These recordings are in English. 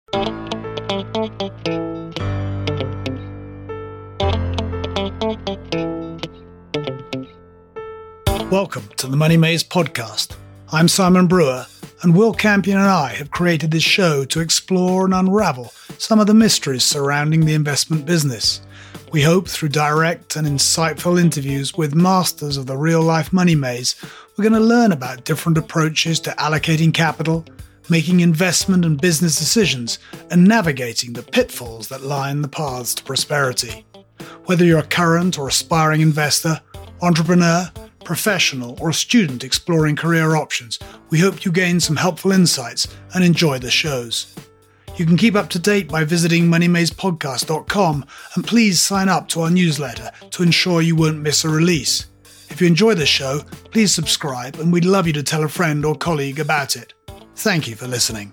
Welcome to the Money Maze podcast. I'm Simon Brewer, and Will Campion and I have created this show to explore and unravel some of the mysteries surrounding the investment business. We hope through direct and insightful interviews with masters of the real-life money maze, we're going to learn about different approaches to allocating capital, making investment and business decisions, and navigating the pitfalls that line the paths to prosperity. Whether you're a current or aspiring investor, entrepreneur, professional, or a student exploring career options, we hope you gain some helpful insights and enjoy the shows. You can keep up to date by visiting moneymazepodcast.com, and please sign up to our newsletter to ensure you won't miss a release. If you enjoy the show, please subscribe, and we'd love you to tell a friend or colleague about it. Thank you for listening.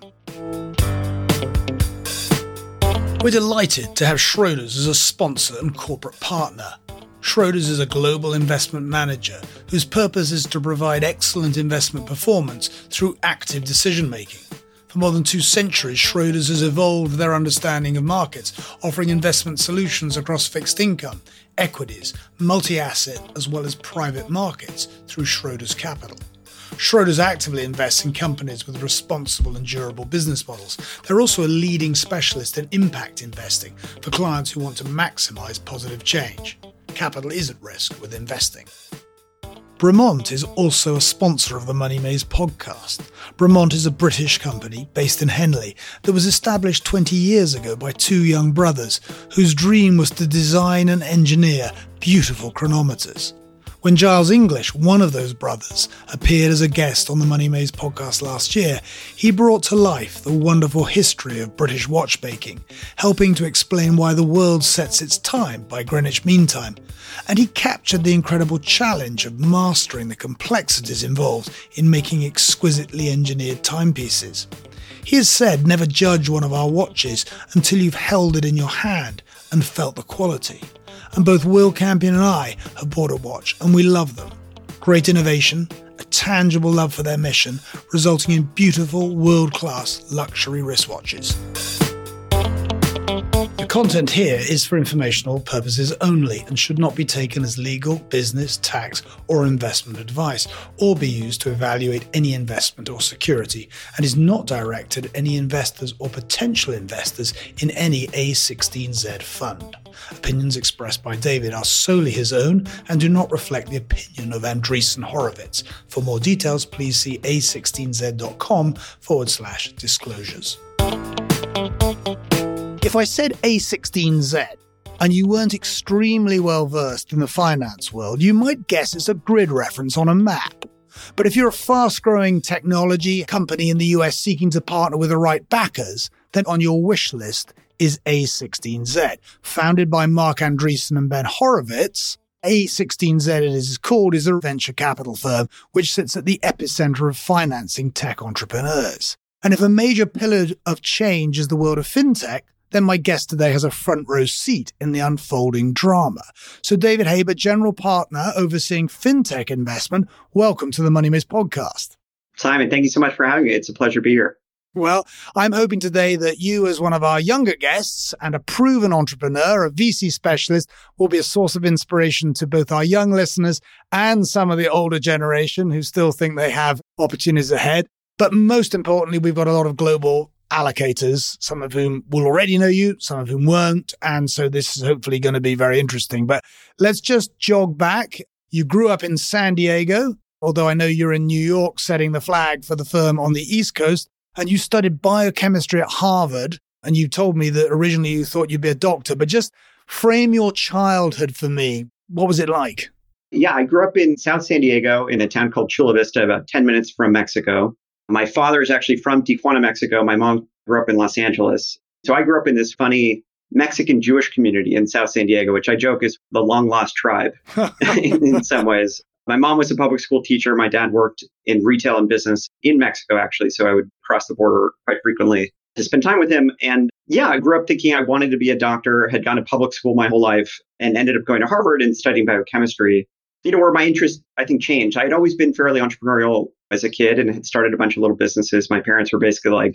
We're delighted to have Schroders as a sponsor and corporate partner. Schroders is a global investment manager whose purpose is to provide excellent investment performance through active decision-making. For more than 2 centuries, Schroders has evolved their understanding of markets, offering investment solutions across fixed income, equities, multi-asset, as well as private markets through Schroders Capital. Schroders actively invests in companies with responsible and durable business models. They're also a leading specialist in impact investing for clients who want to maximize positive change. Capital is at risk with investing. Bremont is also a sponsor of the Money Maze podcast. Bremont is a British company based in Henley that was established 20 years ago by 2 young brothers whose dream was to design and engineer beautiful chronometers. When Giles English, one of those brothers, appeared as a guest on the Money Maze podcast last year, he brought to life the wonderful history of British watchmaking, helping to explain why the world sets its time by Greenwich Mean Time. And he captured the incredible challenge of mastering the complexities involved in making exquisitely engineered timepieces. He has said, never judge one of our watches until you've held it in your hand and felt the quality. And both Will Campion and I have bought a watch, and we love them. Great innovation, a tangible love for their mission, resulting in beautiful, world-class luxury wristwatches. The content here is for informational purposes only and should not be taken as legal, business, tax, or investment advice, or be used to evaluate any investment or security, and is not directed at any investors or potential investors in any A16Z fund. Opinions expressed by David are solely his own and do not reflect the opinion of Andreessen Horowitz. For more details, please see a16z.com/disclosures. If I said A16Z and you weren't extremely well versed in the finance world, you might guess it's a grid reference on a map. But if you're a fast-growing technology company in the US seeking to partner with the right backers, then on your wish list is A16Z. Founded by Mark Andreessen and Ben Horowitz, A16Z, it is called, is a venture capital firm which sits at the epicenter of financing tech entrepreneurs. And if a major pillar of change is the world of fintech, then my guest today has a front row seat in the unfolding drama. So David Haber, general partner overseeing fintech investment, welcome to the Money Maze podcast. Simon, thank you so much for having me. It's a pleasure to be here. Well, I'm hoping today that you, as one of our younger guests and a proven entrepreneur, a VC specialist, will be a source of inspiration to both our young listeners and some of the older generation who still think they have opportunities ahead. But most importantly, we've got a lot of global allocators, some of whom will already know you, some of whom won't. And so this is hopefully going to be very interesting. But let's just jog back. You grew up in San Diego, although I know you're in New York setting the flag for the firm on the East Coast. And you studied biochemistry at Harvard. And you told me that originally you thought you'd be a doctor. But just frame your childhood for me. What was it like? Yeah, I grew up in South San Diego in a town called Chula Vista, about 10 minutes from Mexico. My father is actually from Tijuana, Mexico. My mom grew up in Los Angeles. So I grew up in this funny Mexican Jewish community in South San Diego, which I joke is the long lost tribe in some ways. My mom was a public school teacher. My dad worked in retail and business in Mexico, actually. So I would cross the border quite frequently to spend time with him. And yeah, I grew up thinking I wanted to be a doctor, had gone to public school my whole life, and ended up going to Harvard and studying biochemistry. Where my interest, I think, changed. I had always been fairly entrepreneurial as a kid and had started a bunch of little businesses. My parents were basically like,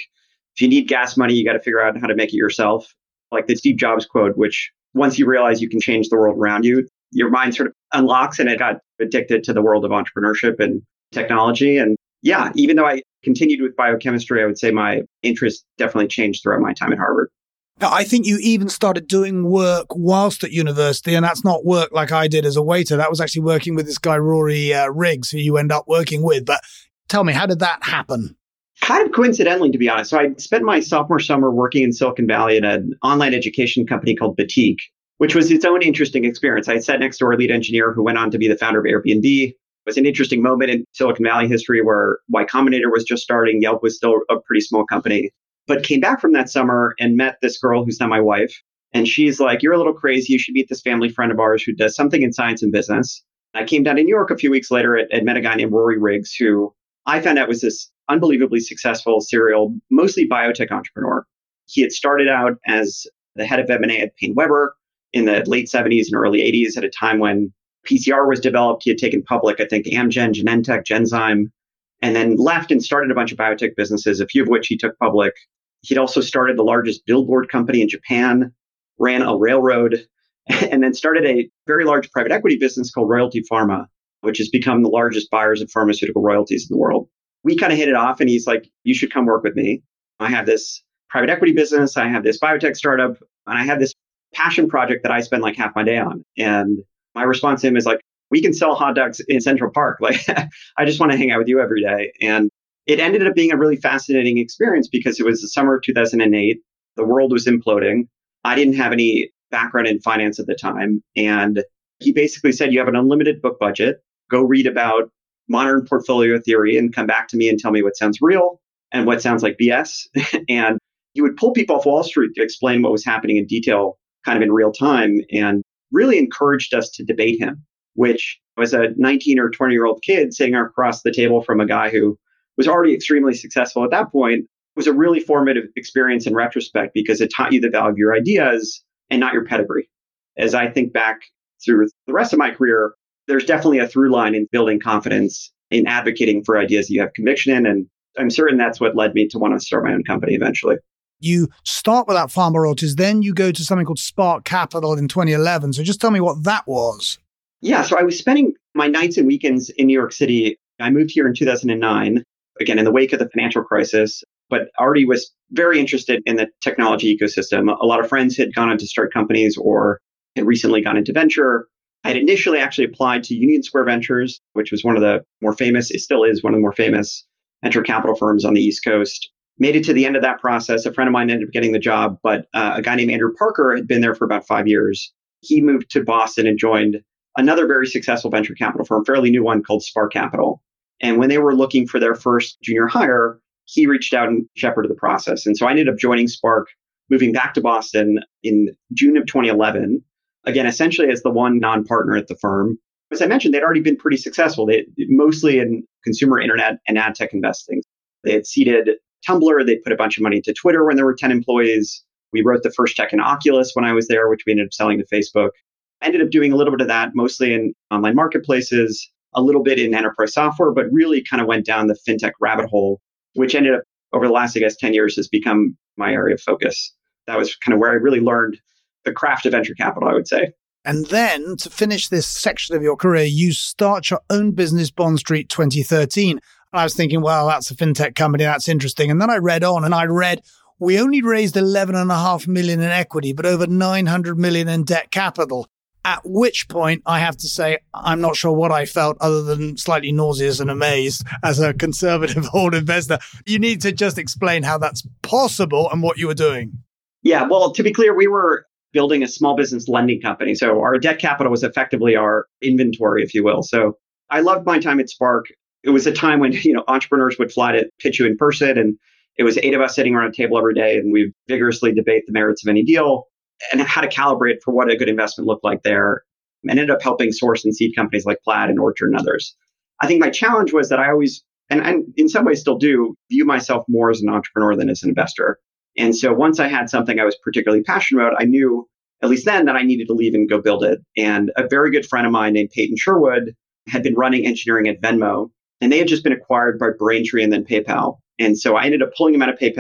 if you need gas money, you got to figure out how to make it yourself. Like the Steve Jobs quote, which once you realize you can change the world around you, your mind sort of unlocks, and it got addicted to the world of entrepreneurship and technology. And yeah, even though I continued with biochemistry, I would say my interest definitely changed throughout my time at Harvard. Now, I think you even started doing work whilst at university, and that's not work like I did as a waiter. That was actually working with this guy, Rory Riggs, who you end up working with. But tell me, how did that happen? Kind of coincidentally, to be honest. So I spent my sophomore summer working in Silicon Valley at an online education company called Batik, which was its own interesting experience. I sat next to our lead engineer who went on to be the founder of Airbnb. It was an interesting moment in Silicon Valley history where Y Combinator was just starting. Yelp was still a pretty small company. But came back from that summer and met this girl who's now my wife. And she's like, you're a little crazy. You should meet this family friend of ours who does something in science and business. I came down to New York a few weeks later and met a guy named Rory Riggs, who I found out was this unbelievably successful serial, mostly biotech entrepreneur. He had started out as the head of M&A at PaineWebber in the late 70s and early 80s at a time when PCR was developed. He had taken public, I think, Amgen, Genentech, Genzyme, and then left and started a bunch of biotech businesses, a few of which he took public. He'd also started the largest billboard company in Japan, ran a railroad, and then started a very large private equity business called Royalty Pharma, which has become the largest buyers of pharmaceutical royalties in the world. We kind of hit it off, and he's like, you should come work with me. I have this private equity business, I have this biotech startup, and I have this passion project that I spend like half my day on. And my response to him is like, we can sell hot dogs in Central Park. Like, I just want to hang out with you every day. And it ended up being a really fascinating experience because it was the summer of 2008. The world was imploding. I didn't have any background in finance at the time. And he basically said, you have an unlimited book budget. Go read about modern portfolio theory and come back to me and tell me what sounds real and what sounds like BS. And he would pull people off Wall Street to explain what was happening in detail, kind of in real time, and really encouraged us to debate him, which was a 19 or 20-year-old kid sitting across the table from a guy who was already extremely successful at that point. It was a really formative experience in retrospect because it taught you the value of your ideas and not your pedigree. As I think back through the rest of my career, there's definitely a through line in building confidence in advocating for ideas that you have conviction in. And I'm certain that's what led me to want to start my own company eventually. You start with that pharma royalties, then you go to something called Spark Capital in 2011. So just tell me what that was. Yeah, so I was spending my nights and weekends in New York City. I moved here in 2009, again, in the wake of the financial crisis, but already was very interested in the technology ecosystem. A lot of friends had gone on to start companies or had recently gone into venture. I had initially actually applied to Union Square Ventures, which was one of the more famous, it still is one of the more famous venture capital firms on the East Coast. Made it to the end of that process. A friend of mine ended up getting the job, but a guy named Andrew Parker had been there for about 5 years. He moved to Boston and joined another very successful venture capital firm, fairly new one called Spark Capital. And when they were looking for their first junior hire, he reached out and shepherded the process. And so I ended up joining Spark, moving back to Boston in June of 2011, again, essentially as the one non-partner at the firm. As I mentioned, they'd already been pretty successful, mostly in consumer internet and ad tech investing. They had seeded Tumblr. They put a bunch of money into Twitter when there were 10 employees. We wrote the first check in Oculus when I was there, which we ended up selling to Facebook. I ended up doing a little bit of that, mostly in online marketplaces, a little bit in enterprise software, but really kind of went down the fintech rabbit hole, which ended up over the last, 10 years has become my area of focus. That was kind of where I really learned the craft of venture capital, I would say. And then to finish this section of your career, you start your own business, Bond Street 2013. I was thinking, well, that's a fintech company. That's interesting. And then I read on and I read, we only raised 11.5 million in equity, but over 900 million in debt capital. At which point I have to say, I'm not sure what I felt other than slightly nauseous and amazed as a conservative old investor. You need to just explain how that's possible and what you were doing. Yeah, well, to be clear, we were building a small business lending company. So our debt capital was effectively our inventory, if you will. So I loved my time at Spark. It was a time when, entrepreneurs would fly to pitch you in person, and it was 8 of us sitting around a table every day, and we vigorously debate the merits of any deal and how to calibrate for what a good investment looked like there. And ended up helping source and seed companies like Plaid and Orchard and others. I think my challenge was that I always, and in some ways still do, view myself more as an entrepreneur than as an investor. And so once I had something I was particularly passionate about, I knew, at least then, that I needed to leave and go build it. And a very good friend of mine named Peyton Sherwood had been running engineering at Venmo. And they had just been acquired by Braintree and then PayPal. And so I ended up pulling him out of PayPal,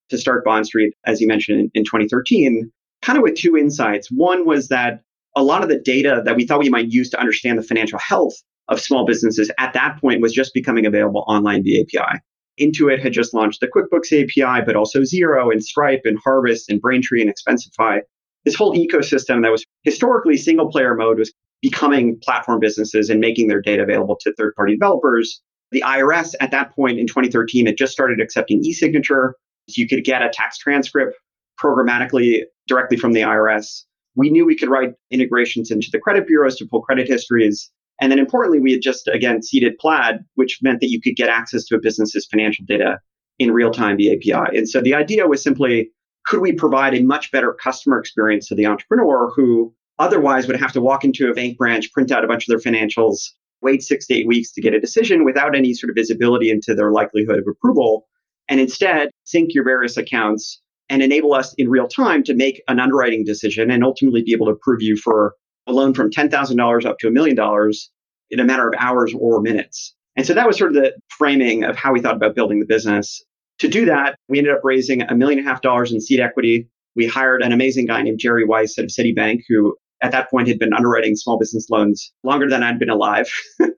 to start Bond Street, as you mentioned, in 2013, kind of with two insights. One was that a lot of the data that we thought we might use to understand the financial health of small businesses at that point was just becoming available online via API. Intuit had just launched the QuickBooks API, but also Xero and Stripe and Harvest and Braintree and Expensify. This whole ecosystem that was historically single player mode was becoming platform businesses and making their data available to third-party developers. The IRS at that point in 2013 had just started accepting e-signature. So you could get a tax transcript programmatically directly from the IRS. We knew we could write integrations into the credit bureaus to pull credit histories. And then importantly, we had just, again, seeded Plaid, which meant that you could get access to a business's financial data in real time via API. And so the idea was simply, could we provide a much better customer experience to the entrepreneur who otherwise would have to walk into a bank branch, print out a bunch of their financials, wait 6 to 8 weeks to get a decision without any sort of visibility into their likelihood of approval, and instead sync your various accounts and enable us in real time to make an underwriting decision and ultimately be able to approve you for a loan from $10,000 up to $1 million in a matter of hours or minutes. And so that was sort of the framing of how we thought about building the business. To do that, we ended up raising $1.5 million in seed equity. We hired an amazing guy named Jerry Weiss at Citibank, who at that point had been underwriting small business loans longer than I'd been alive.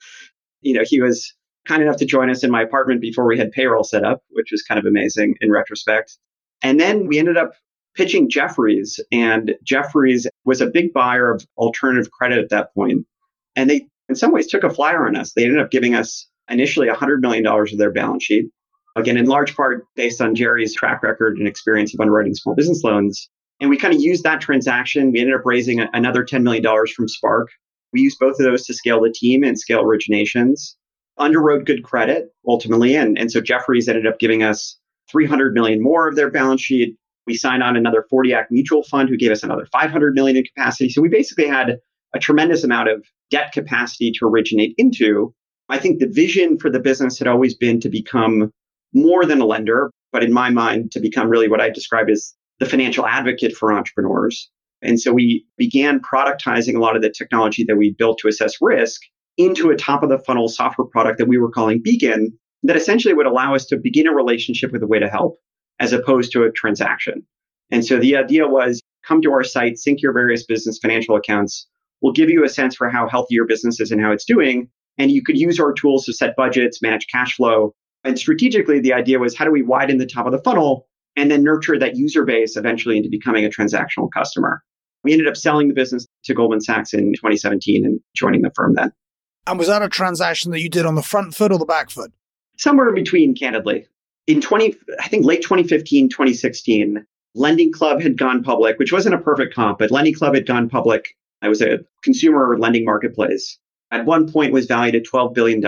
He was kind enough to join us in my apartment before we had payroll set up, which was kind of amazing in retrospect. And then we ended up pitching Jefferies, and Jefferies was a big buyer of alternative credit at that point. And they, in some ways, took a flyer on us. They ended up giving us initially $100 million of their balance sheet. Again, in large part based on Jerry's track record and experience of underwriting small business loans. And we kind of used that transaction. We ended up raising another $10 million from Spark. We used both of those to scale the team and scale originations. Underwrote good credit, ultimately. And so Jefferies ended up giving us $300 million more of their balance sheet. We signed on another 40 Act mutual fund who gave us another $500 million in capacity. So we basically had a tremendous amount of debt capacity to originate into. I think the vision for the business had always been to become more than a lender, but in my mind, to become really what I describe as the financial advocate for entrepreneurs. And so we began productizing a lot of the technology that we built to assess risk into a top of the funnel software product that we were calling Beacon, that essentially would allow us to begin a relationship with a way to help as opposed to a transaction. And so the idea was, come to our site, sync your various business financial accounts. We'll give you a sense for how healthy your business is and how it's doing. And you could use our tools to set budgets, manage cash flow. And strategically, the idea was, how do we widen the top of the funnel and then nurture that user base eventually into becoming a transactional customer? We ended up selling the business to Goldman Sachs in 2017 and joining the firm then. And was that a transaction that you did on the front foot or the back foot? Somewhere in between, candidly. In late 2015, 2016, Lending Club had gone public, which wasn't a perfect comp, but Lending Club had gone public. It was a consumer lending marketplace. At one point was valued at $12 billion.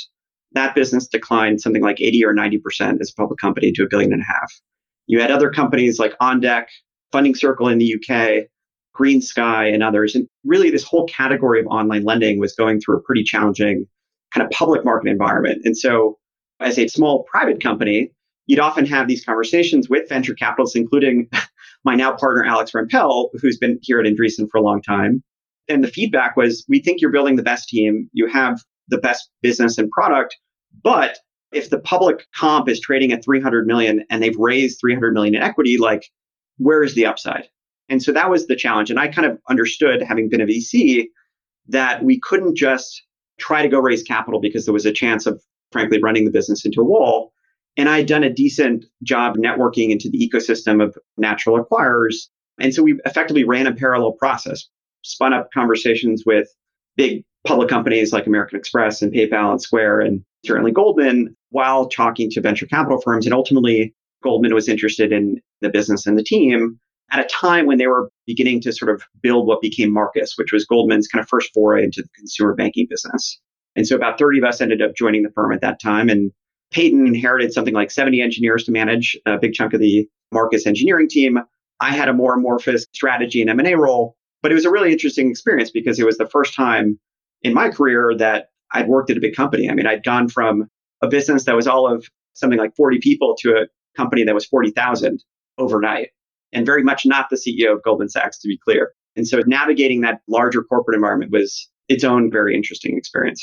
That business declined something like 80 or 90% as a public company to $1.5 billion. You had other companies like OnDeck, Funding Circle in the UK, Green Sky, and others. And really, this whole category of online lending was going through a pretty challenging kind of public market environment. And so as a small private company, you'd often have these conversations with venture capitalists, including my now partner, Alex Rampell, who's been here at Andreessen for a long time. And the feedback was, we think you're building the best team. You have the best business and product. But if the public comp is trading at 300 million and they've raised 300 million in equity, like, where is the upside? And so that was the challenge. And I kind of understood, having been a VC, that we couldn't just try to go raise capital because there was a chance of, frankly, running the business into a wall. And I had done a decent job networking into the ecosystem of natural acquirers. And so we effectively ran a parallel process, spun up conversations with big public companies like American Express and PayPal and Square and certainly Goldman, while talking to venture capital firms. And ultimately, Goldman was interested in the business and the team at a time when they were beginning to sort of build what became Marcus, which was Goldman's kind of first foray into the consumer banking business. And so about 30 of us ended up joining the firm at that time. And Peyton inherited something like 70 engineers to manage a big chunk of the Marcus engineering team. I had a more amorphous strategy and M&A role, but it was a really interesting experience because it was the first time in my career that I'd worked at a big company. I mean, I'd gone from a business that was all of something like 40 people to a company that was 40,000 overnight, and very much not the CEO of Goldman Sachs, to be clear. And so navigating that larger corporate environment was its own very interesting experience.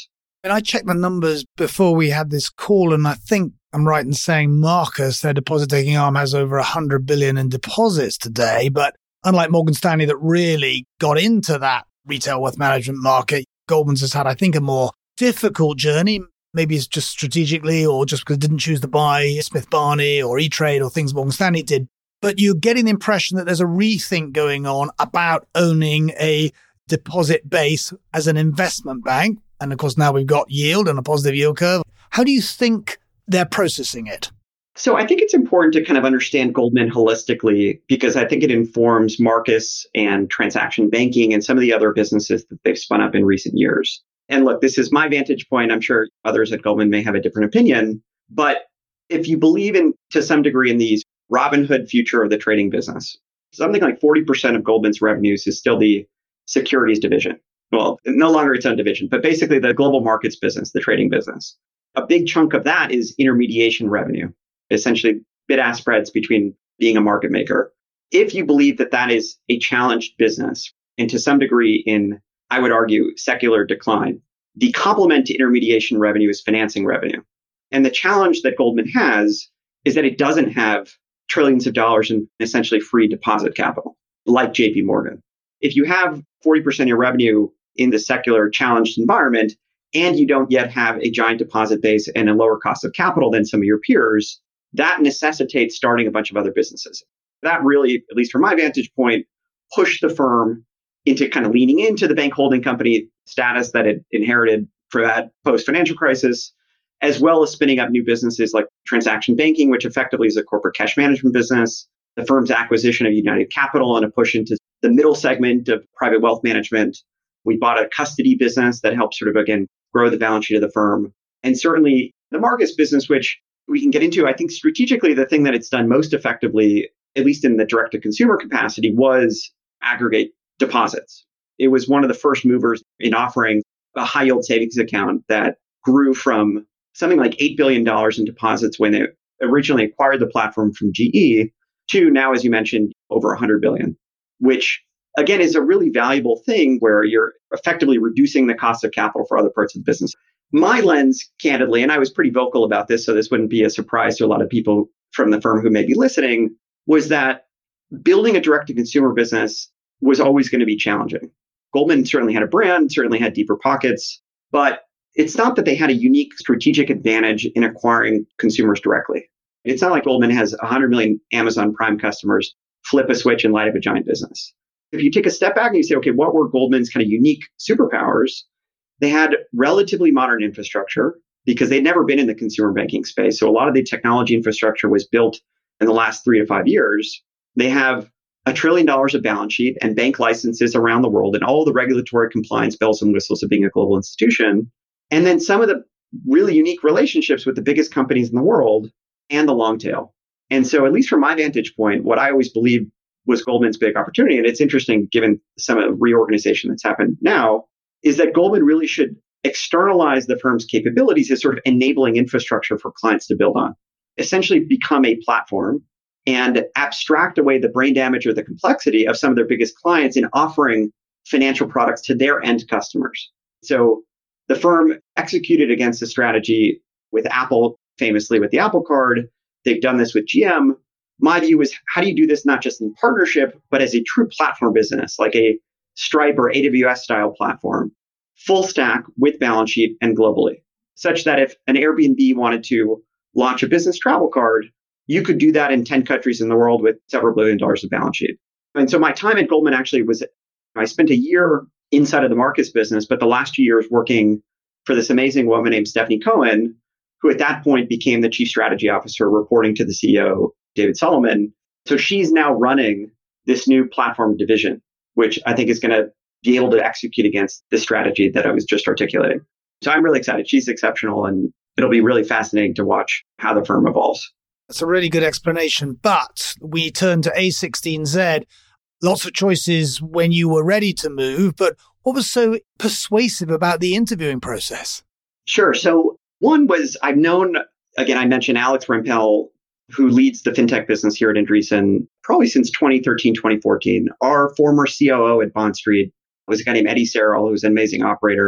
And I checked the numbers before we had this call, and I think I'm right in saying Marcus, their deposit-taking arm, has over 100 billion in deposits today. But unlike Morgan Stanley that really got into that retail wealth management market, Goldman's has had, I think, a more difficult journey. Maybe it's just strategically or just because it didn't choose to buy Smith Barney or E-Trade or things Morgan Stanley did. But you're getting the impression that there's a rethink going on about owning a deposit base as an investment bank. And of course, now we've got yield and a positive yield curve. How do you think they're processing it? So I think it's important to kind of understand Goldman holistically, because I think it informs Marcus and transaction banking and some of the other businesses that they've spun up in recent years. And look, this is my vantage point. I'm sure others at Goldman may have a different opinion. But if you believe in, to some degree, in these Robinhood future of the trading business, something like 40% of Goldman's revenues is still the securities division. Well, no longer its own division, but basically the global markets business, the trading business. A big chunk of that is intermediation revenue, essentially bid-ask spreads between being a market maker. If you believe that that is a challenged business, and to some degree in, I would argue, secular decline, the complement to intermediation revenue is financing revenue. And the challenge that Goldman has is that it doesn't have trillions of dollars in essentially free deposit capital, like JP Morgan. If you have 40% of your revenue in the secular challenged environment, and you don't yet have a giant deposit base and a lower cost of capital than some of your peers, that necessitates starting a bunch of other businesses. That really, at least from my vantage point, pushed the firm into kind of leaning into the bank holding company status that it inherited for that post-financial crisis, as well as spinning up new businesses like transaction banking, which effectively is a corporate cash management business, the firm's acquisition of United Capital and a push into the middle segment of private wealth management. We bought a custody business that helps sort of, again, grow the balance sheet of the firm. And certainly the Marcus business, which we can get into, I think strategically, the thing that it's done most effectively, at least in the direct-to-consumer capacity, was aggregate deposits. It was one of the first movers in offering a high-yield savings account that grew from something like $8 billion in deposits when they originally acquired the platform from GE to now, as you mentioned, over 100 billion, which again is a really valuable thing where you're effectively reducing the cost of capital for other parts of the business. My lens, candidly, and I was pretty vocal about this, so this wouldn't be a surprise to a lot of people from the firm who may be listening, was that building a direct-to-consumer business was always going to be challenging. Goldman certainly had a brand, certainly had deeper pockets, but it's not that they had a unique strategic advantage in acquiring consumers directly. It's not like Goldman has 100 million Amazon Prime customers, flip a switch and light up a giant business. If you take a step back and you say, okay, what were Goldman's kind of unique superpowers? They had relatively modern infrastructure because they'd never been in the consumer banking space. So a lot of the technology infrastructure was built in the last 3 to 5 years. They have $1 trillion of balance sheet and bank licenses around the world and all the regulatory compliance bells and whistles of being a global institution. And then some of the really unique relationships with the biggest companies in the world and the long tail. And so at least from my vantage point, what I always believed was Goldman's big opportunity, and it's interesting given some of the reorganization that's happened now, is that Goldman really should externalize the firm's capabilities as sort of enabling infrastructure for clients to build on. Essentially become a platform and abstract away the brain damage or the complexity of some of their biggest clients in offering financial products to their end customers. So the firm executed against a strategy with Apple, famously with the Apple Card. They've done this with GM. My view is, how do you do this not just in partnership, but as a true platform business, like a Stripe or AWS style platform, full stack with balance sheet and globally, such that if an Airbnb wanted to launch a business travel card, you could do that in 10 countries in the world with several $1 billion of balance sheet. And so my time at Goldman actually was, I spent a year inside of the markets business, but the last 2 years working for this amazing woman named Stephanie Cohen, who at that point became the chief strategy officer, reporting to the CEO, David Solomon. So she's now running this new platform division, which I think is going to be able to execute against the strategy that I was just articulating. So I'm really excited. She's exceptional, and it'll be really fascinating to watch how the firm evolves. That's a really good explanation. But we turn to A16Z. Lots of choices when you were ready to move, but what was so persuasive about the interviewing process? Sure. So one was, I've known, again, I mentioned Alex Rampell, who leads the fintech business here at Andreessen, probably since 2013, 2014. Our former COO at Bond Street was a guy named Eddie Serrell, who's an amazing operator.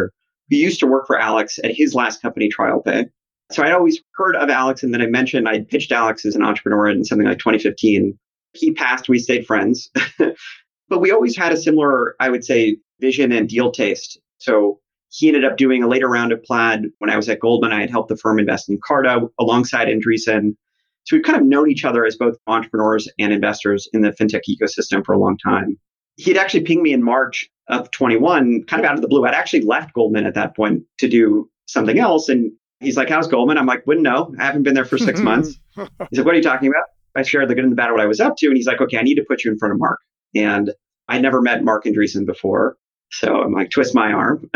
who used to work for Alex at his last company, TrialPay. So I'd always heard of Alex, and then I mentioned I pitched Alex as an entrepreneur in something like 2015. He passed, we stayed friends. But we always had a similar, I would say, vision and deal taste. So he ended up doing a later round of Plaid. When I was at Goldman, I had helped the firm invest in Carta alongside Andreessen. So we've kind of known each other as both entrepreneurs and investors in the fintech ecosystem for a long time. He'd actually pinged me in March of 21, kind of out of the blue. I'd actually left Goldman at that point to do something else. And he's like, how's Goldman? I'm like, wouldn't know. I haven't been there for 6 months. He's like, what are you talking about? I shared the good and the bad of what I was up to. And he's like, okay, I need to put you in front of Mark. And I never met Mark Andreessen before. So I'm like, twist my arm.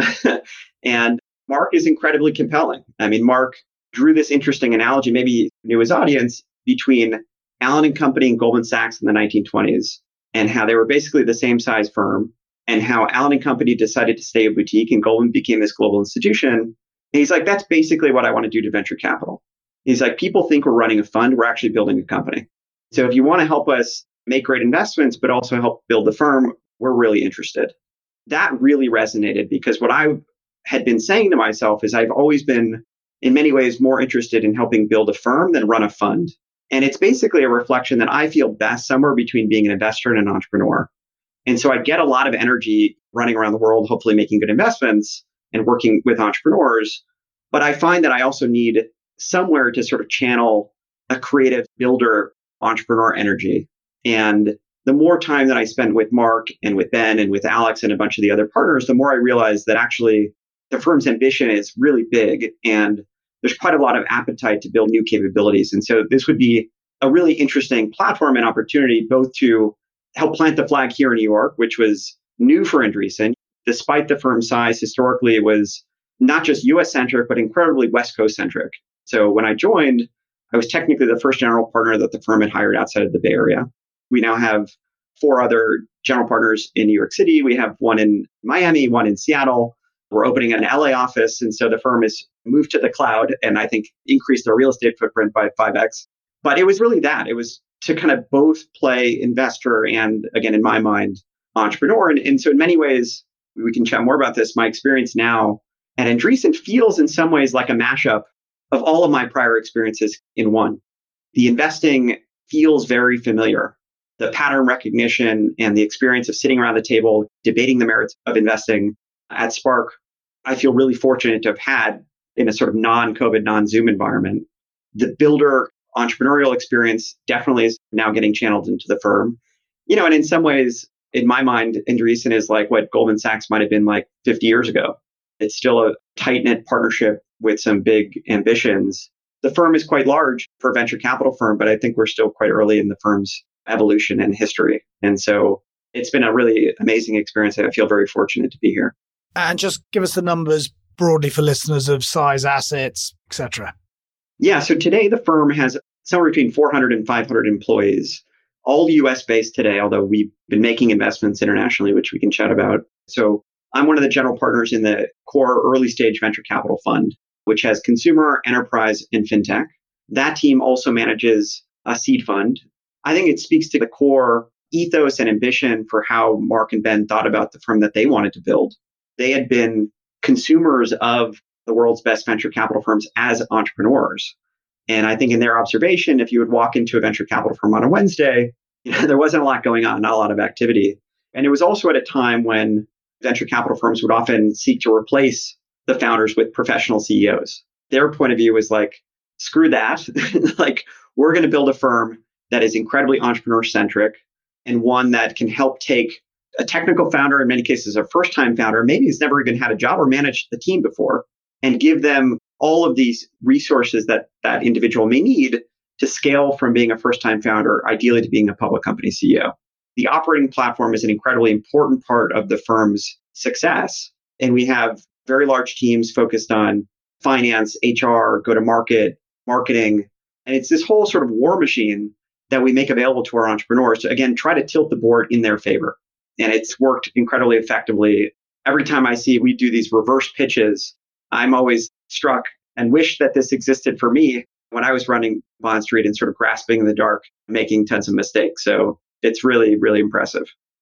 And Mark is incredibly compelling. I mean, Mark drew this interesting analogy, maybe he knew his audience, between Allen and Company and Goldman Sachs in the 1920s, and how they were basically the same size firm, and how Allen and Company decided to stay a boutique and Goldman became this global institution. And he's like, that's basically what I want to do to venture capital. He's like, people think we're running a fund, we're actually building a company. So if you want to help us make great investments, but also help build the firm, we're really interested. That really resonated because what I had been saying to myself is I've always been, in many ways, more interested in helping build a firm than run a fund. And it's basically a reflection that I feel best somewhere between being an investor and an entrepreneur. And so I get a lot of energy running around the world, hopefully making good investments and working with entrepreneurs. But I find that I also need somewhere to sort of channel a creative builder entrepreneur energy. And the more time that I spent with Mark and with Ben and with Alex and a bunch of the other partners, the more I realized that actually the firm's ambition is really big and there's quite a lot of appetite to build new capabilities. And so this would be a really interesting platform and opportunity both to help plant the flag here in New York, which was new for Andreessen. Despite the firm's size, historically it was not just US centric, but incredibly West Coast centric. So when I joined, I was technically the first general partner that the firm had hired outside of the Bay Area. We now have 4 other general partners in New York City. We have one in Miami, one in Seattle. We're opening an LA office. And so the firm has moved to the cloud and I think increased their real estate footprint by 5x. But it was really that. It was to kind of both play investor and, again, in my mind, entrepreneur. And so in many ways, we can chat more about this. My experience now at Andreessen feels in some ways like a mashup of all of my prior experiences in one. The investing feels very familiar. The pattern recognition and the experience of sitting around the table, debating the merits of investing at Spark, I feel really fortunate to have had in a sort of non-COVID, non-Zoom environment. The builder entrepreneurial experience definitely is now getting channeled into the firm. And in some ways, in my mind, Andreessen is like what Goldman Sachs might have been like 50 years ago. It's still a tight-knit partnership with some big ambitions. The firm is quite large for a venture capital firm, but I think we're still quite early in the firm's evolution and history. And so it's been a really amazing experience. I feel very fortunate to be here. And just give us the numbers broadly for listeners of size, assets, etc. Yeah. So today the firm has somewhere between 400 and 500 employees, all US based today, although we've been making investments internationally, which we can chat about. So I'm one of the general partners in the core early stage venture capital fund, which has consumer, enterprise, and fintech. That team also manages a seed fund. I think it speaks to the core ethos and ambition for how Mark and Ben thought about the firm that they wanted to build. They had been consumers of the world's best venture capital firms as entrepreneurs. And I think in their observation, if you would walk into a venture capital firm on a Wednesday, there wasn't a lot going on, not a lot of activity. And it was also at a time when venture capital firms would often seek to replace the founders with professional CEOs. Their point of view was like, screw that. Like, we're going to build a firm that is incredibly entrepreneur centric and one that can help take a technical founder, in many cases a first-time founder, maybe has never even had a job or managed the team before, and give them all of these resources that that individual may need to scale from being a first-time founder, ideally to being a public company CEO. The operating platform is an incredibly important part of the firm's success. And we have very large teams focused on finance, HR, go-to-market, marketing. And it's this whole sort of war machine that we make available to our entrepreneurs to, again, try to tilt the board in their favor. And it's worked incredibly effectively. Every time I see we do these reverse pitches, I'm always struck and wish that this existed for me when I was running Bond Street and sort of grasping in the dark, making tons of mistakes. So it's really, really impressive.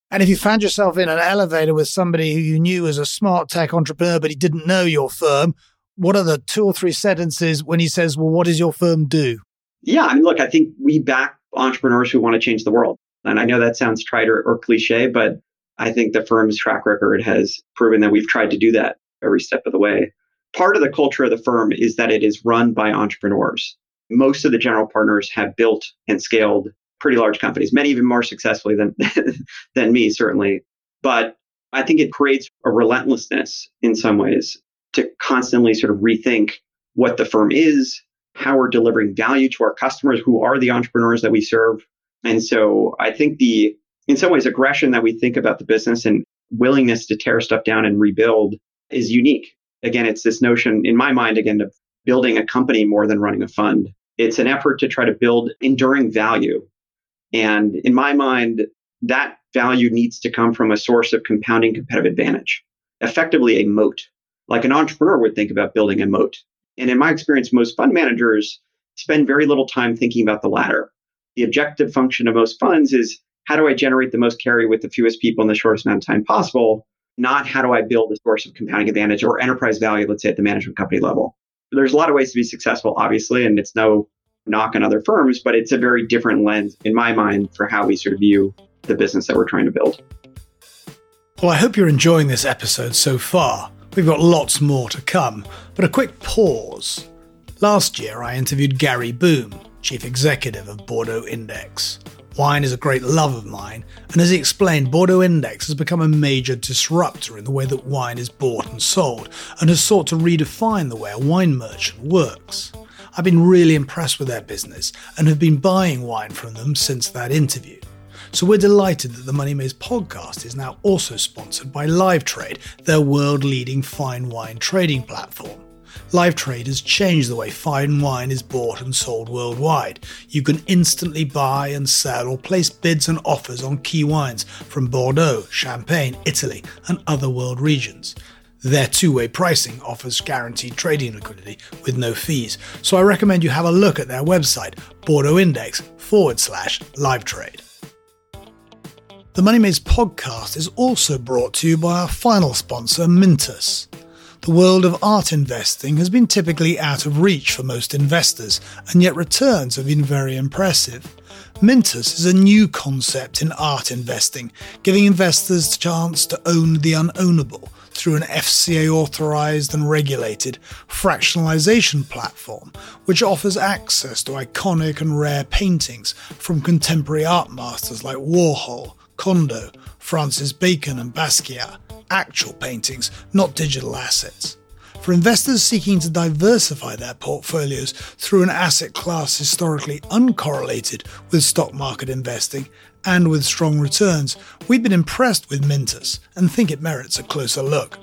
And if you found yourself in an elevator with somebody who you knew was a smart tech entrepreneur, but he didn't know your firm, what are the 2 or 3 sentences when he says, well, what does your firm do? Yeah, I mean, look, I think we back entrepreneurs who want to change the world. And I know that sounds trite or cliche, but I think the firm's track record has proven that we've tried to do that every step of the way. Part of the culture of the firm is that it is run by entrepreneurs. Most of the general partners have built and scaled pretty large companies, many even more successfully than than me, certainly. But I think it creates a relentlessness in some ways to constantly sort of rethink what the firm is, how we're delivering value to our customers, who are the entrepreneurs that we serve. And so I think in some ways, aggression that we think about the business and willingness to tear stuff down and rebuild is unique. Again, it's this notion, in my mind, again, of building a company more than running a fund. It's an effort to try to build enduring value. And in my mind, that value needs to come from a source of compounding competitive advantage, effectively a moat, like an entrepreneur would think about building a moat. And in my experience, most fund managers spend very little time thinking about the latter. The objective function of most funds is, how do I generate the most carry with the fewest people in the shortest amount of time possible? Not how do I build a source of compounding advantage or enterprise value, let's say at the management company level. There's a lot of ways to be successful, obviously, and it's no knock on other firms, but it's a very different lens in my mind for how we sort of view the business that we're trying to build. Well, I hope you're enjoying this episode so far. We've got lots more to come, but a quick pause. Last year, I interviewed Gary Boom, Chief Executive of Bordeaux Index. Wine is a great love of mine, and as he explained, Bordeaux Index has become a major disruptor in the way that wine is bought and sold, and has sought to redefine the way a wine merchant works. I've been really impressed with their business and have been buying wine from them since that interview. So we're delighted that the Money Maze podcast is now also sponsored by LiveTrade, their world-leading fine wine trading platform. LiveTrade has changed the way fine wine is bought and sold worldwide. You can instantly buy and sell or place bids and offers on key wines from Bordeaux, Champagne, Italy, and other world regions. Their two-way pricing offers guaranteed trading liquidity with no fees. So I recommend you have a look at their website, BordeauxIndex/LiveTrade. The Money Maze podcast is also brought to you by our final sponsor, Mintos. The world of art investing has been typically out of reach for most investors, and yet returns have been very impressive. Mintos is a new concept in art investing, giving investors the chance to own the unownable through an FCA-authorized and regulated fractionalization platform, which offers access to iconic and rare paintings from contemporary art masters like Warhol, Kondo, Francis Bacon and Basquiat, actual paintings, not digital assets. For investors seeking to diversify their portfolios through an asset class historically uncorrelated with stock market investing and with strong returns, we've been impressed with Mintos and think it merits a closer look.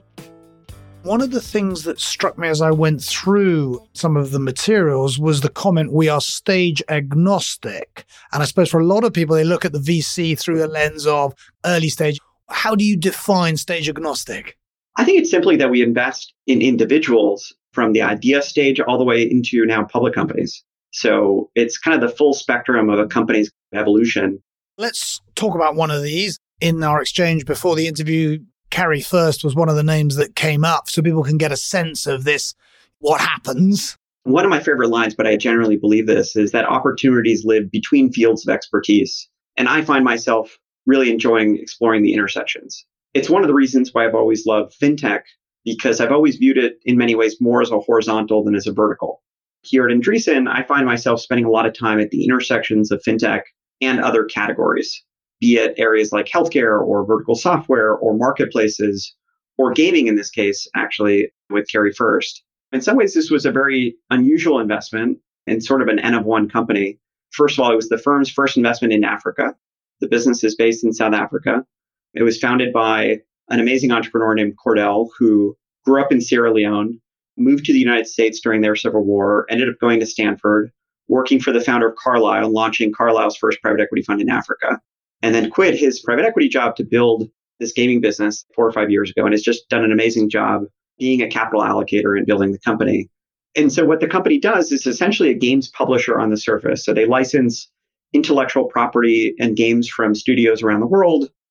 One of the things that struck me as I went through some of the materials was the comment, we are stage agnostic. And I suppose for a lot of people, they look at the VC through the lens of early stage. How do you define stage agnostic? I think it's simply that we invest in individuals from the idea stage all the way into now public companies. So it's kind of the full spectrum of a company's evolution. Let's talk about one of these. In our exchange before the interview, Carry First was one of the names that came up so people can get a sense of this, what happens. One of my favorite lines, but I generally believe this, is that opportunities live between fields of expertise. And I find myself really enjoying exploring the intersections. It's one of the reasons why I've always loved fintech, because I've always viewed it in many ways more as a horizontal than as a vertical. Here at Andreessen, I find myself spending a lot of time at the intersections of fintech and other categories, be it areas like healthcare or vertical software or marketplaces or gaming in this case, actually, with Carry First. In some ways, this was a very unusual investment and sort of an N of one company. First of all, it was the firm's first investment in Africa. The business is based in South Africa. It was founded by an amazing entrepreneur named Cordell, who grew up in Sierra Leone, moved to the United States during their Civil War, ended up going to Stanford, working for the founder of Carlyle, launching Carlyle's first private equity fund in Africa, and then quit his private equity job to build this gaming business 4 or 5 years ago, and has just done an amazing job being a capital allocator and building the company. And so what the company does is essentially a games publisher on the surface. So they license intellectual property and games from studios around the world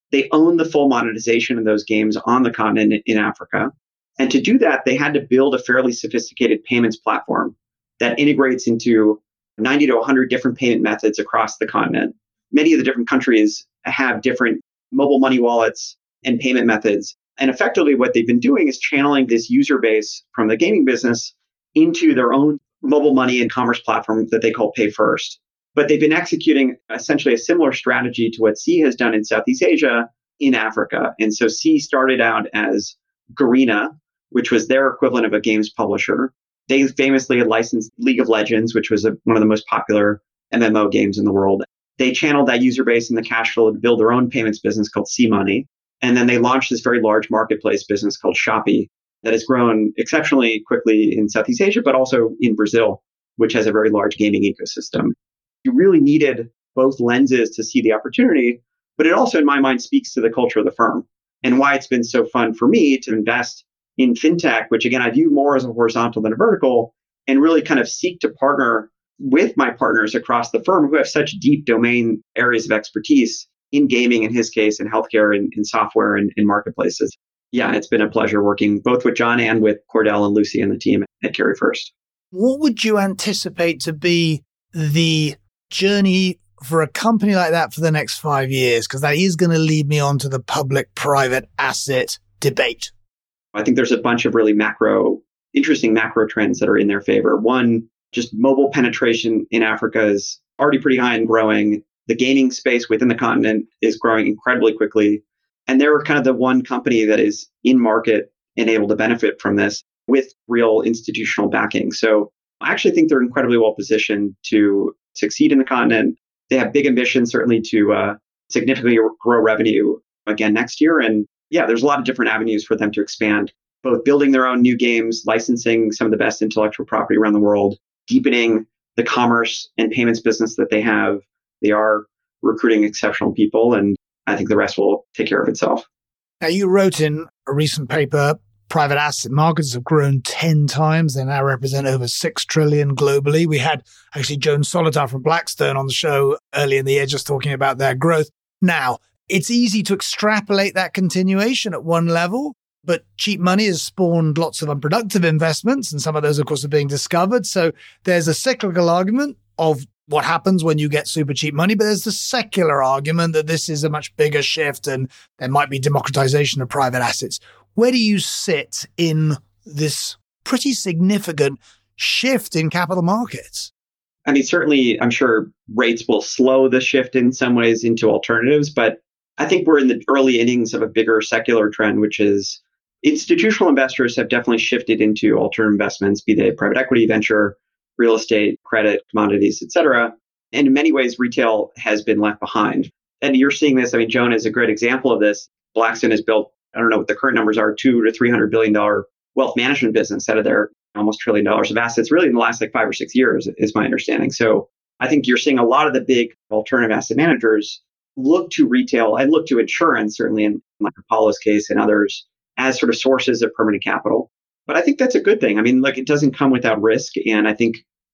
They own the full monetization of those games on the continent in Africa. And to do that, they had to build a fairly sophisticated payments platform that integrates into 90 to 100 different payment methods across the continent. Many of the different countries have different mobile money wallets and payment methods. And effectively, what they've been doing is channeling this user base from the gaming business into their own mobile money and commerce platform that they call Pay First. But they've been executing essentially a similar strategy to what Sea has done in Southeast Asia in Africa. And so Sea started out as Garena, which was their equivalent of a games publisher. They famously had licensed League of Legends, which was one of the most popular MMO games in the world. They channeled that user base and the cash flow to build their own payments business called Sea Money. And then they launched this very large marketplace business called Shopee that has grown exceptionally quickly in Southeast Asia, but also in Brazil, which has a very large gaming ecosystem. You really needed both lenses to see the opportunity, but it also, in my mind, speaks to the culture of the firm and why it's been so fun for me to invest in fintech, which again, I view more as a horizontal than a vertical, and really kind of seek to partner with my partners across the firm who have such deep domain areas of expertise in gaming, in his case, in healthcare, in software, and in marketplaces. Yeah, it's been a pleasure working both with John and with Cordell and Lucy and the team at Carry First. What would you anticipate to be the journey for a company like that for the next 5 years? Because that is going to lead me on to the public-private asset debate. I think there's a bunch of really interesting macro trends that are in their favor. One, just mobile penetration in Africa is already pretty high and growing. The gaming space within the continent is growing incredibly quickly. And they're kind of the one company that is in market and able to benefit from this with real institutional backing. So I actually think they're incredibly well positioned to succeed in the continent. They have big ambitions, certainly, to significantly grow revenue again next year. And yeah, there's a lot of different avenues for them to expand, both building their own new games, licensing some of the best intellectual property around the world, deepening the commerce and payments business that they have. They are recruiting exceptional people, and I think the rest will take care of itself. Now, you wrote in a recent paper, private asset markets have grown 10 times. They now represent over 6 trillion globally. We had actually Joan Solotar from Blackstone on the show early in the year just talking about their growth. Now, it's easy to extrapolate that continuation at one level, but cheap money has spawned lots of unproductive investments, and some of those, of course, are being discovered. So there's a cyclical argument of what happens when you get super cheap money, but there's the secular argument that this is a much bigger shift and there might be democratization of private assets. Where do you sit in this pretty significant shift in capital markets? I mean, certainly, I'm sure rates will slow the shift in some ways into alternatives, but I think we're in the early innings of a bigger secular trend, which is institutional investors have definitely shifted into alternative investments, be they private equity, venture, real estate, credit, commodities, et cetera. And in many ways, retail has been left behind. And you're seeing this. I mean, Joan is a great example of this. Blackstone has built, I don't know what the current numbers are, $200 to $300 billion wealth management business out of their almost $1 trillion of assets, really in the last 5 or 6 years, is my understanding. So I think you're seeing a lot of the big alternative asset managers look to retail and look to insurance, certainly in like Apollo's case and others, as sort of sources of permanent capital. But I think that's a good thing. I mean, it doesn't come without risk. And I think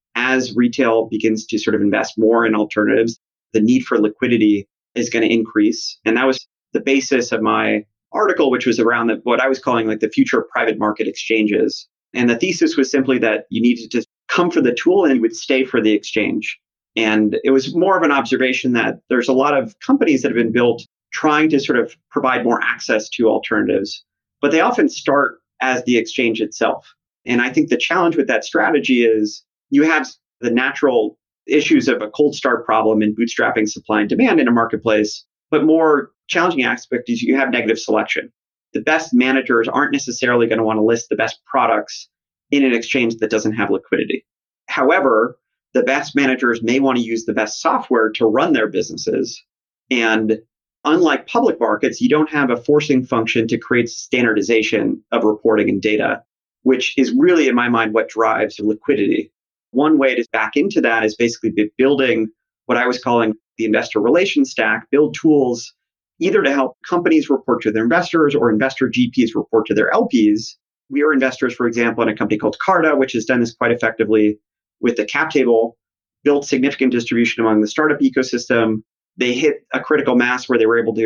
as retail begins to sort of invest more in alternatives, the need for liquidity is going to increase. And that was the basis of my article, which was around what I was calling the future of private market exchanges. And the thesis was simply that you needed to come for the tool and would stay for the exchange. And it was more of an observation that there's a lot of companies that have been built trying to sort of provide more access to alternatives, but they often start as the exchange itself. And I think the challenge with that strategy is you have the natural issues of a cold start problem in bootstrapping supply and demand in a marketplace, but more challenging aspect is you have negative selection. The best managers aren't necessarily going to want to list the best products in an exchange that doesn't have liquidity. However, the best managers may want to use the best software to run their businesses. And unlike public markets, you don't have a forcing function to create standardization of reporting and data, which is really, in my mind, what drives liquidity. One way to back into that is basically building what I was calling the investor relations stack, build tools either to help companies report to their investors or investor GPs report to their LPs. We are investors, for example, in a company called Carta, which has done this quite effectively with the cap table, built significant distribution among the startup ecosystem. They hit a critical mass where they were able to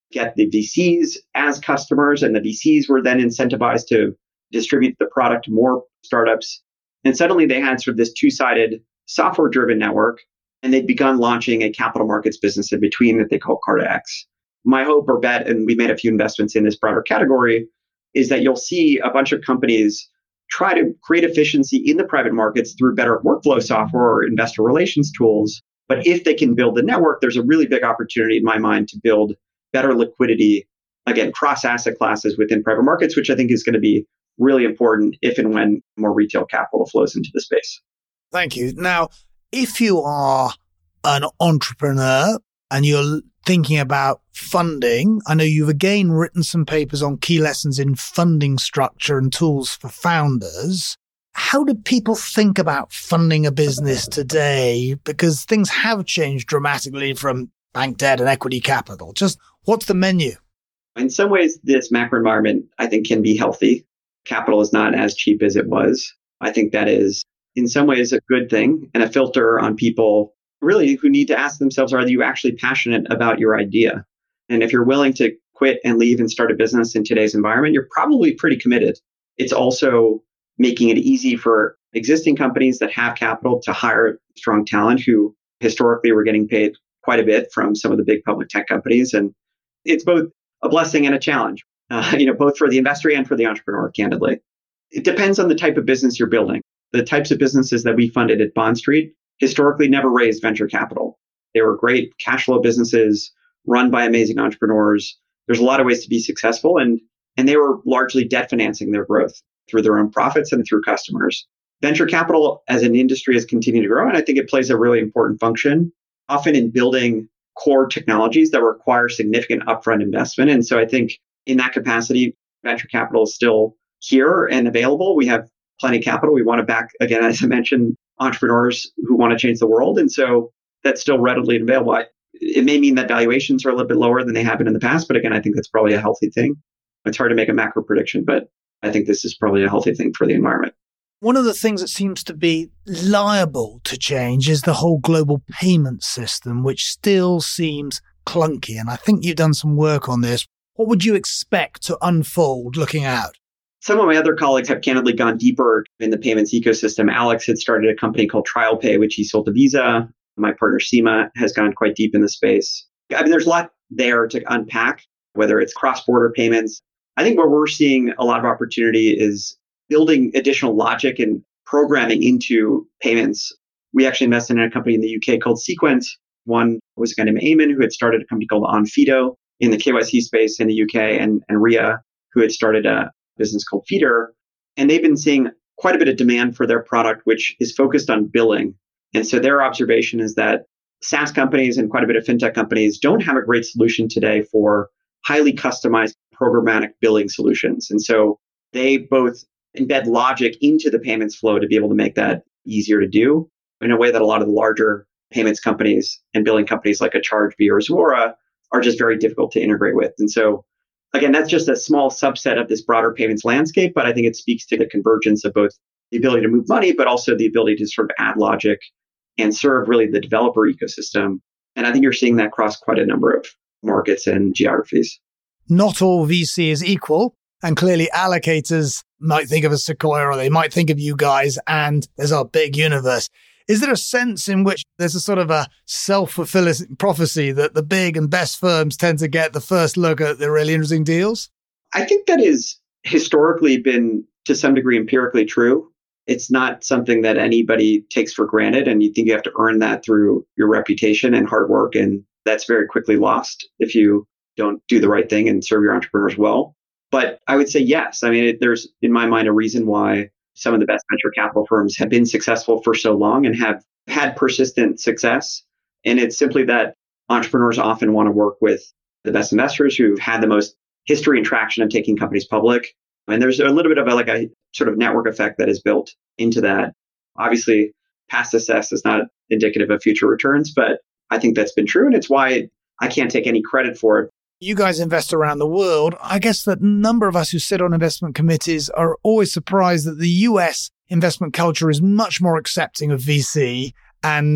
get the VCs as customers, and the VCs were then incentivized to distribute the product to more startups. And suddenly they had sort of this two-sided software-driven network, and they'd begun launching a capital markets business in between that they call CartaX. My hope or bet, and we made a few investments in this broader category, is that you'll see a bunch of companies try to create efficiency in the private markets through better workflow software or investor relations tools. But if they can build the network, there's a really big opportunity in my mind to build better liquidity, again, cross asset classes within private markets, which I think is going to be really important if and when more retail capital flows into the space. Thank you. Now, if you are an entrepreneur and you're thinking about funding, I know you've again written some papers on key lessons in funding structure and tools for founders. How do people think about funding a business today? Because things have changed dramatically from bank debt and equity capital. Just what's the menu? In some ways, this macro environment, I think, can be healthy. Capital is not as cheap as it was. I think that is, in some ways, a good thing and a filter on people really who need to ask themselves, are you actually passionate about your idea? And if you're willing to quit and leave and start a business in today's environment, you're probably pretty committed. It's also making it easy for existing companies that have capital to hire strong talent who historically were getting paid quite a bit from some of the big public tech companies. And it's both a blessing and a challenge, both for the investor and for the entrepreneur, candidly. It depends on the type of business you're building. The types of businesses that we funded at Bond Street historically never raised venture capital. They were great cash flow businesses run by amazing entrepreneurs. There's a lot of ways to be successful, and they were largely debt financing their growth through their own profits and through customers. Venture capital as an industry has continued to grow, and I think it plays a really important function, often in building core technologies that require significant upfront investment. And so I think in that capacity, venture capital is still here and available. We have plenty of capital. We want to back, again, as I mentioned, entrepreneurs who want to change the world. And so that's still readily available. It may mean that valuations are a little bit lower than they have been in the past, but again, I think that's probably a healthy thing. It's hard to make a macro prediction, but I think this is probably a healthy thing for the environment. One of the things that seems to be liable to change is the whole global payment system, which still seems clunky. And I think you've done some work on this. What would you expect to unfold looking out? Some of my other colleagues have candidly gone deeper in the payments ecosystem. Alex had started a company called TrialPay, which he sold to Visa. My partner, Seema, has gone quite deep in the space. I mean, there's a lot there to unpack, whether it's cross-border payments. I think where we're seeing a lot of opportunity is building additional logic and programming into payments. We actually invested in a company in the UK called Sequence. One was a guy named Eamon, who had started a company called Onfido in the KYC space in the UK, and Ria, who had started a business called Feeder. And they've been seeing quite a bit of demand for their product, which is focused on billing. And so their observation is that SaaS companies and quite a bit of fintech companies don't have a great solution today for highly customized programmatic billing solutions. And so they both embed logic into the payments flow to be able to make that easier to do in a way that a lot of the larger payments companies and billing companies like a ChargeBee or Zuora are just very difficult to integrate with. And so again, that's just a small subset of this broader payments landscape, but I think it speaks to the convergence of both the ability to move money, but also the ability to sort of add logic and serve really the developer ecosystem. And I think you're seeing that across quite a number of markets and geographies. Not all VC is equal, and clearly allocators might think of a Sequoia or they might think of you guys, and there's our big universe. Is there a sense in which there's a sort of a self-fulfilling prophecy that the big and best firms tend to get the first look at the really interesting deals? I think that is historically been to some degree empirically true. It's not something that anybody takes for granted, and you think you have to earn that through your reputation and hard work, and that's very quickly lost if you don't do the right thing and serve your entrepreneurs well. But I would say yes. I mean, there's, in my mind, a reason why some of the best venture capital firms have been successful for so long and have had persistent success. And it's simply that entrepreneurs often want to work with the best investors who've had the most history and traction of taking companies public. And there's a little bit of a sort of network effect that is built into that. Obviously, past success is not indicative of future returns, but I think that's been true. And it's why I can't take any credit for it. You guys invest around the world. I guess that a number of us who sit on investment committees are always surprised that the US investment culture is much more accepting of VC. And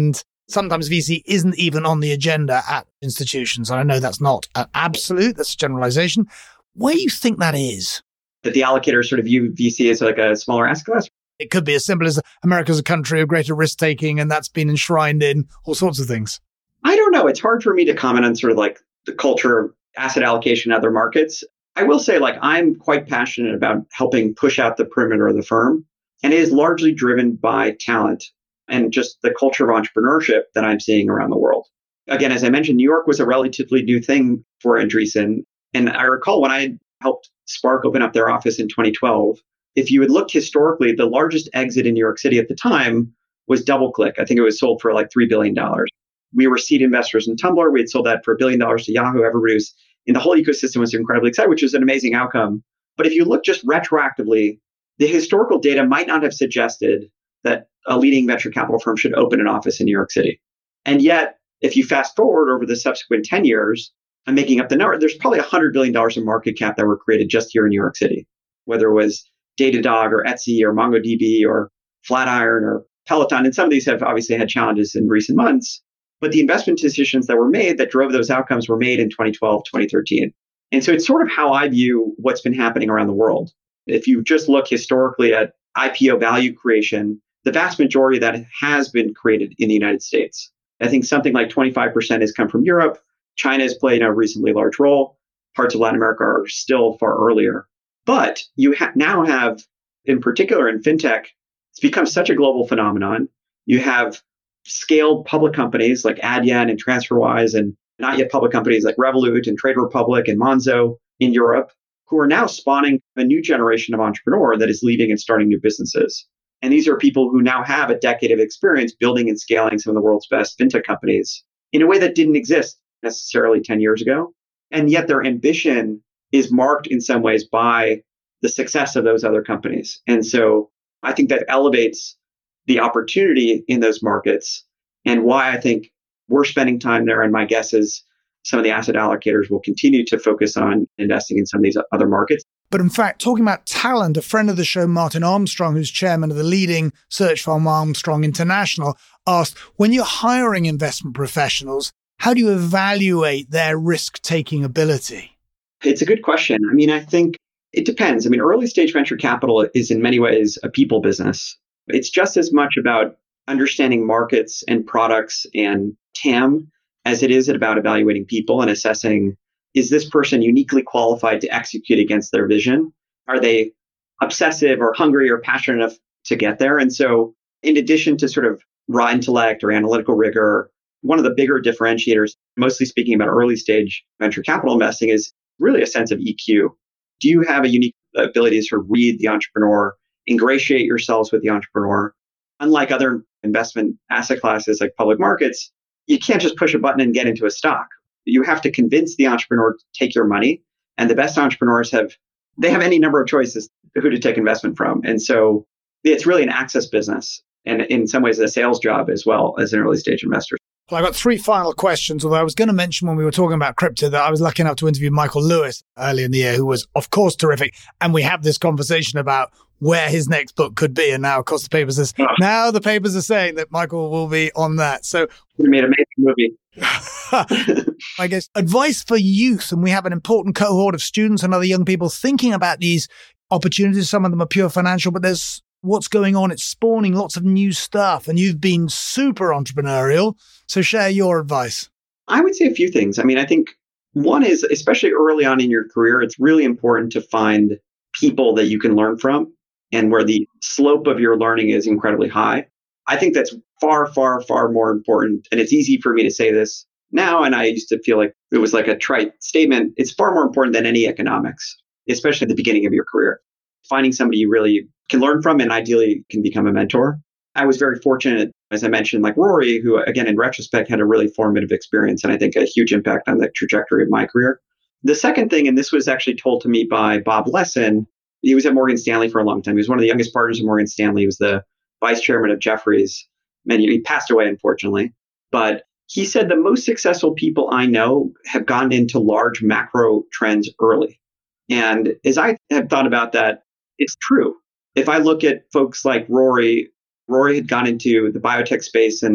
Sometimes VC isn't even on the agenda at institutions. And I know that's not an absolute, that's a generalization. Where do you think that is? That the allocators sort of view VC as like a smaller asset class? It could be as simple as America's a country of greater risk-taking, and that's been enshrined in all sorts of things. I don't know. It's hard for me to comment on sort of like the culture of asset allocation in other markets. I will say, like, I'm quite passionate about helping push out the perimeter of the firm. And it is largely driven by talent and just the culture of entrepreneurship that I'm seeing around the world. Again, as I mentioned, New York was a relatively new thing for Andreessen. And I recall when I helped Spark open up their office in 2012, if you had looked historically, the largest exit in New York City at the time was DoubleClick. I think it was sold for like $3 billion. We were seed investors in Tumblr. We had sold that for $1 billion to Yahoo. Everybody was in the whole ecosystem was incredibly excited, which was an amazing outcome. But if you look just retroactively, the historical data might not have suggested that a leading venture capital firm should open an office in New York City. And yet, if you fast forward over the subsequent 10 years, I'm making up the number, there's probably $100 billion in market cap that were created just here in New York City, whether it was Datadog or Etsy or MongoDB or Flatiron or Peloton. And some of these have obviously had challenges in recent months. But the investment decisions that were made that drove those outcomes were made in 2012, 2013. And so it's sort of how I view what's been happening around the world. If you just look historically at IPO value creation, the vast majority of that has been created in the United States. I think something like 25% has come from Europe. China has played a reasonably large role. Parts of Latin America are still far earlier. But you now have, in particular in fintech, it's become such a global phenomenon. You have scaled public companies like Adyen and TransferWise and not yet public companies like Revolut and Trade Republic and Monzo in Europe, who are now spawning a new generation of entrepreneur that is leading and starting new businesses. And these are people who now have a decade of experience building and scaling some of the world's best fintech companies in a way that didn't exist necessarily 10 years ago. And yet their ambition is marked in some ways by the success of those other companies. And so I think that elevates the opportunity in those markets and why I think we're spending time there. And my guess is some of the asset allocators will continue to focus on investing in some of these other markets. But in fact, talking about talent, a friend of the show, Martin Armstrong, who's chairman of the leading search firm Armstrong International, asked, when you're hiring investment professionals, how do you evaluate their risk-taking ability? It's a good question. I mean, I think it depends. I mean, early stage venture capital is in many ways a people business. It's just as much about understanding markets and products and TAM as it is about evaluating people and assessing, is this person uniquely qualified to execute against their vision? Are they obsessive or hungry or passionate enough to get there? And so in addition to sort of raw intellect or analytical rigor, one of the bigger differentiators, mostly speaking about early stage venture capital investing, is really a sense of EQ. Do you have a unique ability to sort of read the entrepreneur, ingratiate yourselves with the entrepreneur? Unlike other investment asset classes like public markets, you can't just push a button and get into a stock. You have to convince the entrepreneur to take your money. And the best entrepreneurs have any number of choices who to take investment from. And so it's really an access business and in some ways a sales job as well as an early stage investor. Well, I got three final questions, although I was going to mention when we were talking about crypto that I was lucky enough to interview Michael Lewis early in the year, who was, of course, terrific. And we have this conversation about where his next book could be. And now, of course, the papers are saying that Michael will be on that. So we made an amazing movie. I guess advice for youth, and we have an important cohort of students and other young people thinking about these opportunities. Some of them are pure financial, but there's what's going on. It's spawning lots of new stuff, and you've been super entrepreneurial. So share your advice. I would say a few things. I mean, I think one is, especially early on in your career, it's really important to find people that you can learn from and where the slope of your learning is incredibly high. I think that's far, far, far more important. And it's easy for me to say this now. And I used to feel like it was like a trite statement. It's far more important than any economics, especially at the beginning of your career. Finding somebody you really can learn from and ideally can become a mentor. I was very fortunate, as I mentioned, like Rory, who, again, in retrospect, had a really formative experience and I think a huge impact on the trajectory of my career. The second thing, and this was actually told to me by Bob Lessin, he was at Morgan Stanley for a long time. He was one of the youngest partners of Morgan Stanley. He was the vice chairman of Jefferies. He passed away, unfortunately. But he said the most successful people I know have gone into large macro trends early. And as I have thought about that, it's true. If I look at folks like Rory had gone into the biotech space and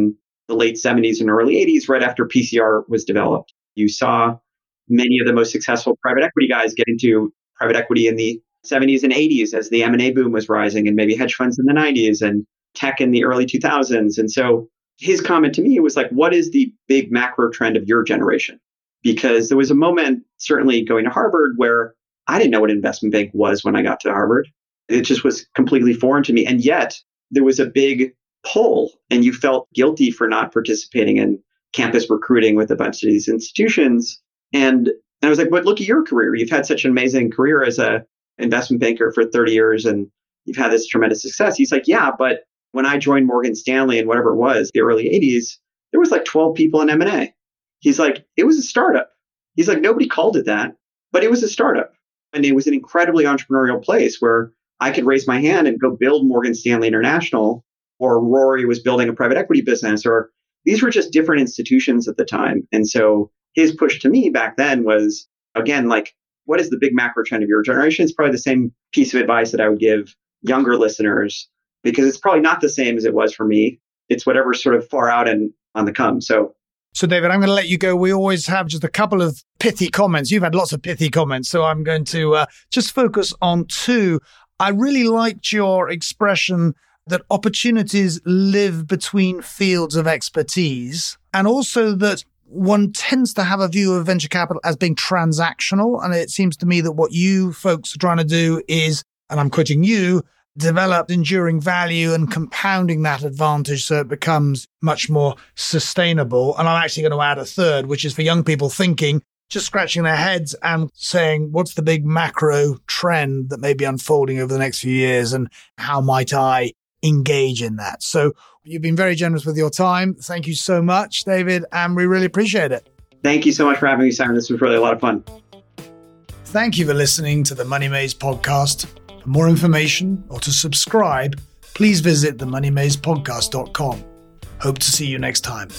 the late 70s and early 80s, right after PCR was developed. You saw many of the most successful private equity guys get into private equity in the 70s and 80s as the M&A boom was rising, and maybe hedge funds in the 90s and tech in the early 2000s. And so his comment to me was like, what is the big macro trend of your generation? Because there was a moment, certainly going to Harvard, where I didn't know what an investment bank was when I got to Harvard. It just was completely foreign to me. And yet there was a big pull, and you felt guilty for not participating in campus recruiting with a bunch of these institutions. And I was like, but look at your career. You've had such an amazing career as a investment banker for 30 years, and you've had this tremendous success. He's like, yeah, but when I joined Morgan Stanley in whatever it was, the early 80s, there was like 12 people in M&A. He's like, it was a startup. He's like, nobody called it that, but it was a startup. And it was an incredibly entrepreneurial place where I could raise my hand and go build Morgan Stanley International, or Rory was building a private equity business, or these were just different institutions at the time. And so his push to me back then was, again, like, what is the big macro trend of your generation? It's probably the same piece of advice that I would give younger listeners, because it's probably not the same as it was for me. It's whatever's sort of far out and on the come. So David, I'm going to let you go. We always have just a couple of pithy comments. You've had lots of pithy comments, so I'm going to just focus on two. I really liked your expression that opportunities live between fields of expertise, and also that one tends to have a view of venture capital as being transactional. And it seems to me that what you folks are trying to do is, and I'm quoting you, develop enduring value and compounding that advantage so it becomes much more sustainable. And I'm actually going to add a third, which is for young people thinking, just scratching their heads and saying, what's the big macro trend that may be unfolding over the next few years, and how might I engage in that? So you've been very generous with your time. Thank you so much, David, and we really appreciate it. Thank you so much for having me, Simon. This was really a lot of fun. Thank you for listening to the Money Maze podcast. For more information or to subscribe, please visit themoneymazepodcast.com. Hope to see you next time.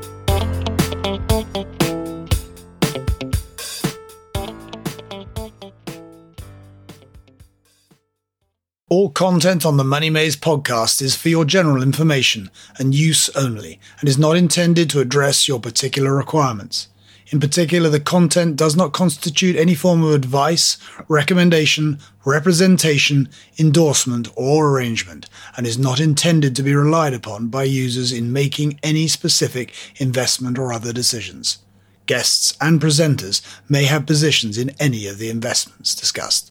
All content on the Money Maze podcast is for your general information and use only, and is not intended to address your particular requirements. In particular, the content does not constitute any form of advice, recommendation, representation, endorsement, or arrangement, and is not intended to be relied upon by users in making any specific investment or other decisions. Guests and presenters may have positions in any of the investments discussed.